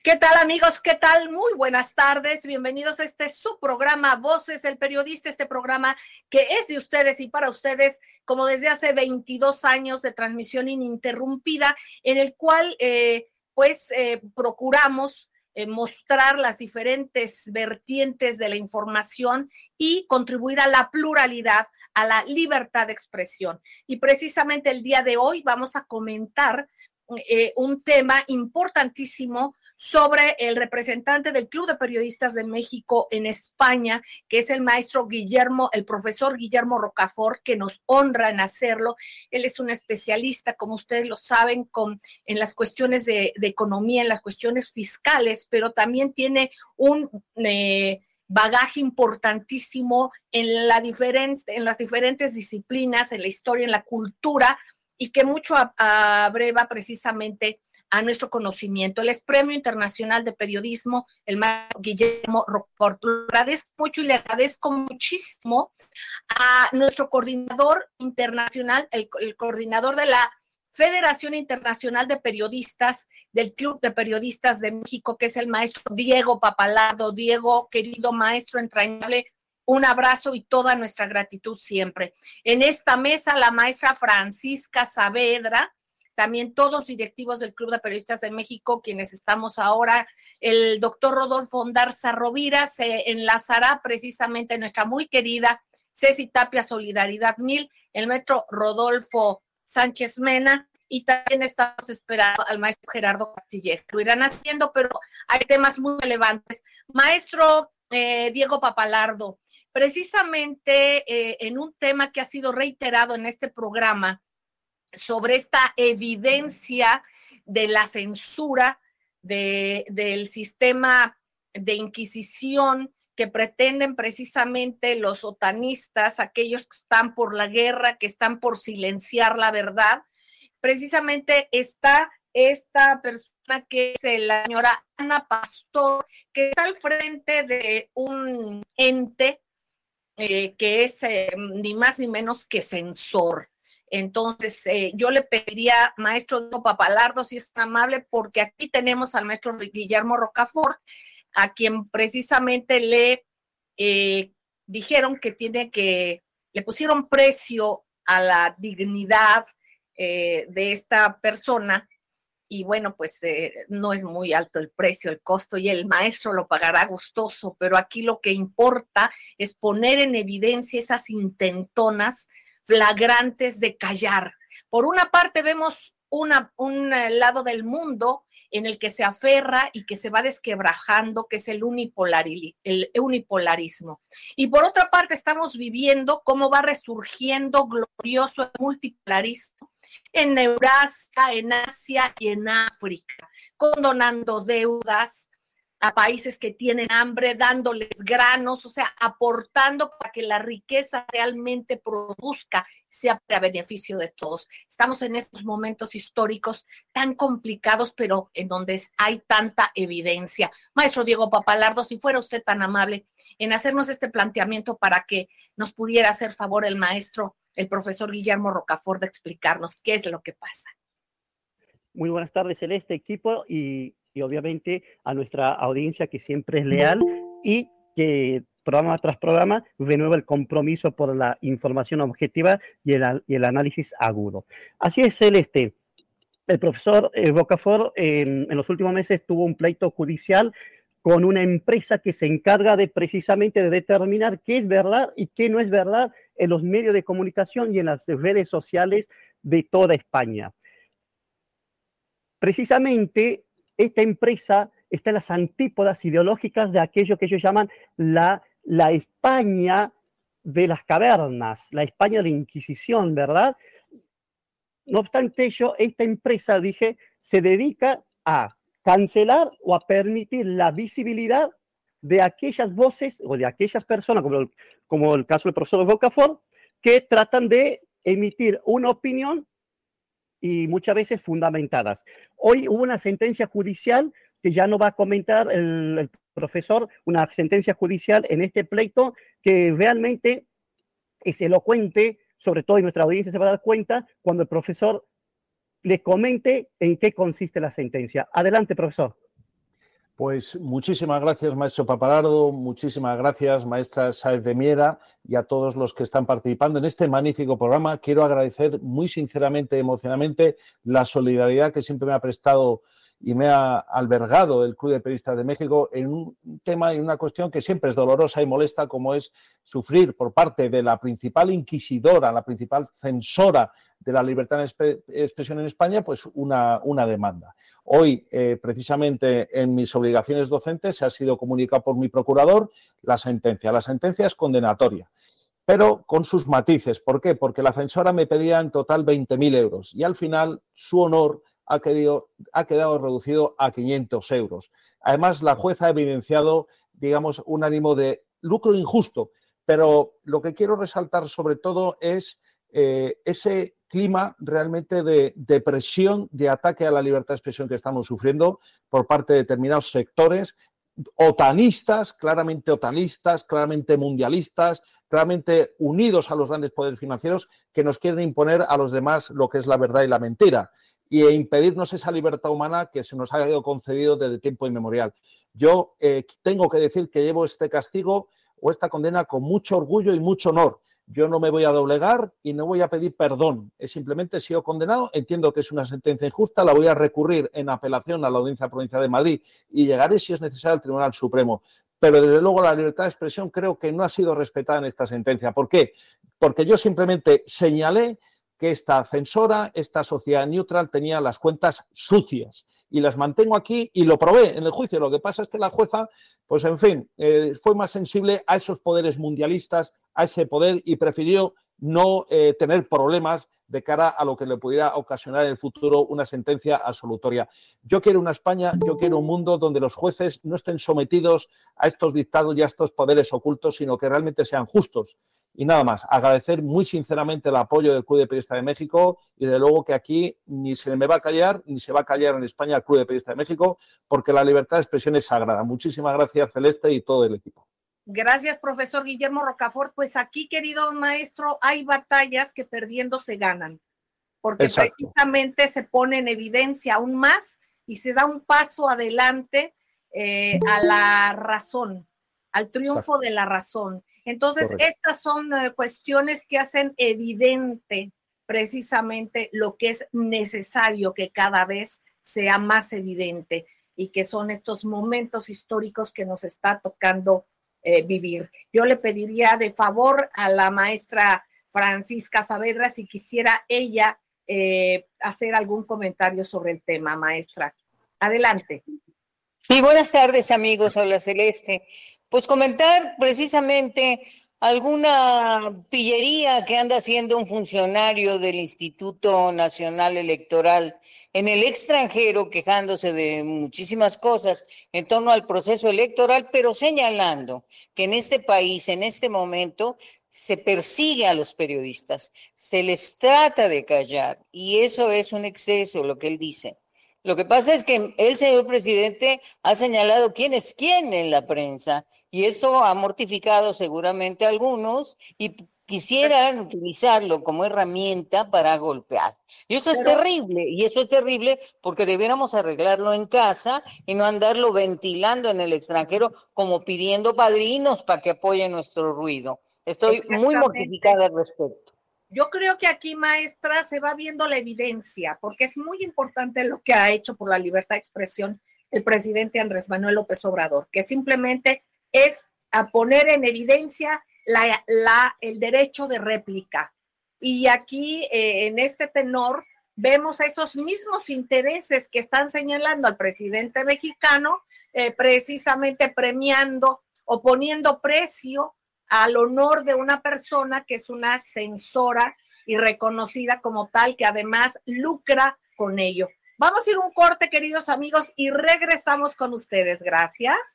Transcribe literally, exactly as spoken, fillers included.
¿Qué tal, amigos? ¿Qué tal? Muy buenas tardes. Bienvenidos a este su programa Voces del Periodista, este programa que es de ustedes y para ustedes, como desde hace veintidós años de transmisión ininterrumpida, en el cual eh, pues eh, procuramos eh, mostrar las diferentes vertientes de la información y contribuir a la pluralidad, a la libertad de expresión. Y precisamente el día de hoy vamos a comentar eh, un tema importantísimo sobre el representante del Club de Periodistas de México en España, que es el maestro Guillermo, el profesor Guillermo Rocafort, que nos honra en hacerlo. Él es un especialista, como ustedes lo saben, con, en las cuestiones de, de economía, en las cuestiones fiscales, pero también tiene un eh, bagaje importantísimo en, la diferen, en las diferentes disciplinas, en la historia, en la cultura, y que mucho abreva precisamente a nuestro conocimiento. Él es Premio Internacional de Periodismo, el maestro Guillermo Rocafort. Le agradezco mucho y le agradezco muchísimo a nuestro coordinador internacional, el, el coordinador de la Federación Internacional de Periodistas, del Club de Periodistas de México, que es el maestro Diego Pappalardo. Diego, querido maestro entrañable, un abrazo y toda nuestra gratitud siempre. En esta mesa, la maestra Francisca Saavedra, también todos directivos del Club de Periodistas de México, quienes estamos ahora, el doctor Rodolfo Ondarza Rovira, se enlazará precisamente nuestra muy querida Ceci Tapia Solidaridad Mil, el maestro Rodolfo Sánchez Mena, y también estamos esperando al maestro Gerardo Castillejo. Lo irán haciendo, pero hay temas muy relevantes. Maestro eh, Diego Pappalardo, precisamente eh, en un tema que ha sido reiterado en este programa, sobre esta evidencia de la censura de, del sistema de inquisición que pretenden precisamente los sotanistas, aquellos que están por la guerra, que están por silenciar la verdad. Precisamente está esta persona que es la señora Ana Pastor, que está al frente de un ente eh, que es eh, ni más ni menos que censor. Entonces, eh, yo le pediría, maestro Pappalardo, si es amable, porque aquí tenemos al maestro Guillermo Rocafort, a quien precisamente le eh, dijeron que tiene que, le pusieron precio a la dignidad eh, de esta persona, y bueno, pues eh, no es muy alto el precio, el costo, y el maestro lo pagará gustoso, pero aquí lo que importa es poner en evidencia esas intentonas flagrantes de callar. Por una parte vemos una, un lado del mundo en el que se aferra y que se va desquebrajando, que es el, unipolari, el unipolarismo. Y por otra parte estamos viviendo cómo va resurgiendo glorioso el multipolarismo en Eurasia, en Asia y en África, condonando deudas a países que tienen hambre, dándoles granos, o sea, aportando para que la riqueza realmente produzca, sea para beneficio de todos. Estamos en estos momentos históricos tan complicados, pero en donde hay tanta evidencia. Maestro Diego Pappalardo, si fuera usted tan amable en hacernos este planteamiento para que nos pudiera hacer favor el maestro, el profesor Guillermo Rocafort, de explicarnos qué es lo que pasa. Muy buenas tardes, Celeste, equipo, y, y obviamente a nuestra audiencia que siempre es leal y que programa tras programa renueva el compromiso por la información objetiva y el, y el análisis agudo. Así es, Celeste. El profesor eh, Rocafort eh, en los últimos meses tuvo un pleito judicial con una empresa que se encarga de precisamente de determinar qué es verdad y qué no es verdad en los medios de comunicación y en las redes sociales de toda España. Precisamente esta empresa está en las antípodas ideológicas de aquello que ellos llaman la, la España de las cavernas, la España de la Inquisición, ¿verdad? No obstante ello, esta empresa, dije, se dedica a cancelar o a permitir la visibilidad de aquellas voces o de aquellas personas, como el, como el caso del profesor Rocafort, que tratan de emitir una opinión y muchas veces fundamentadas. Hoy hubo una sentencia judicial que ya no va a comentar el, el profesor, una sentencia judicial en este pleito que realmente es elocuente, sobre todo en nuestra audiencia se va a dar cuenta cuando el profesor le comente en qué consiste la sentencia. Adelante, profesor. Pues muchísimas gracias, maestro Papalardo, muchísimas gracias, maestra Sáez de Miera, y a todos los que están participando en este magnífico programa. Quiero agradecer muy sinceramente, emocionalmente, la solidaridad que siempre me ha prestado y me ha albergado el Club de Periodistas de México en un tema y una cuestión que siempre es dolorosa y molesta, como es sufrir por parte de la principal inquisidora, la principal censora de la libertad de expresión en España, pues una, una demanda. Hoy, eh, precisamente en mis obligaciones docentes, se ha sido comunicado por mi procurador la sentencia. La sentencia es condenatoria, pero con sus matices. ¿Por qué? Porque la censora me pedía en total veinte mil euros y al final su honor ha quedado, ha quedado reducido a quinientos euros. Además, la jueza ha evidenciado, digamos, un ánimo de lucro injusto, pero lo que quiero resaltar sobre todo es eh, ese clima realmente de, de presión, de ataque a la libertad de expresión que estamos sufriendo por parte de determinados sectores otanistas, claramente otanistas, claramente mundialistas, claramente unidos a los grandes poderes financieros que nos quieren imponer a los demás lo que es la verdad y la mentira y impedirnos esa libertad humana que se nos ha ido concedido desde tiempo inmemorial. Yo eh, tengo que decir que llevo este castigo o esta condena con mucho orgullo y mucho honor. Yo no me voy a doblegar y no voy a pedir perdón. Es simplemente, he sido condenado, entiendo que es una sentencia injusta, la voy a recurrir en apelación a la Audiencia Provincial de Madrid y llegaré, si es necesario, al Tribunal Supremo. Pero, desde luego, la libertad de expresión creo que no ha sido respetada en esta sentencia. ¿Por qué? Porque yo simplemente señalé que esta censora, esta sociedad neutral, tenía las cuentas sucias y las mantengo aquí y lo probé en el juicio. Lo que pasa es que la jueza, pues en fin, eh, fue más sensible a esos poderes mundialistas, a ese poder y prefirió no eh, tener problemas de cara a lo que le pudiera ocasionar en el futuro una sentencia absolutoria. Yo quiero una España, yo quiero un mundo donde los jueces no estén sometidos a estos dictados y a estos poderes ocultos, sino que realmente sean justos. Y nada más, agradecer muy sinceramente el apoyo del Club de Periodistas de México y de luego que aquí ni se me va a callar ni se va a callar en España el Club de Periodistas de México, porque la libertad de expresión es sagrada. Muchísimas gracias, Celeste, y todo el equipo. Gracias, profesor Guillermo Rocafort. Pues aquí, querido maestro, hay batallas que perdiendo se ganan, porque Exacto. precisamente se pone en evidencia aún más y se da un paso adelante eh, a la razón, al triunfo Exacto. de la razón. Entonces, Correcto. estas son uh, cuestiones que hacen evidente precisamente lo que es necesario que cada vez sea más evidente y que son estos momentos históricos que nos está tocando eh, vivir. Yo le pediría de favor a la maestra Francisca Saavedra si quisiera ella eh, hacer algún comentario sobre el tema, maestra. Adelante. Sí, buenas tardes, amigos. Hola, Celeste. Pues comentar precisamente alguna pillería que anda haciendo un funcionario del Instituto Nacional Electoral en el extranjero, quejándose de muchísimas cosas en torno al proceso electoral, pero señalando que en este país, en este momento, se persigue a los periodistas, se les trata de callar, y eso es un exceso, lo que él dice. Lo que pasa es que el señor presidente ha señalado quién es quién en la prensa y eso ha mortificado seguramente a algunos y quisieran utilizarlo como herramienta para golpear. Y eso es terrible, y eso es terrible porque debiéramos arreglarlo en casa y no andarlo ventilando en el extranjero como pidiendo padrinos para que apoyen nuestro ruido. Estoy muy mortificada al respecto. Yo creo que aquí, maestra, se va viendo la evidencia, porque es muy importante lo que ha hecho por la libertad de expresión el presidente Andrés Manuel López Obrador, que simplemente es a poner en evidencia la, la, el derecho de réplica. Y aquí, eh, en este tenor, vemos esos mismos intereses que están señalando al presidente mexicano, eh, precisamente premiando o poniendo precio al honor de una persona que es una censora y reconocida como tal, que además lucra con ello. Vamos a ir a un corte, queridos amigos, y regresamos con ustedes. Gracias.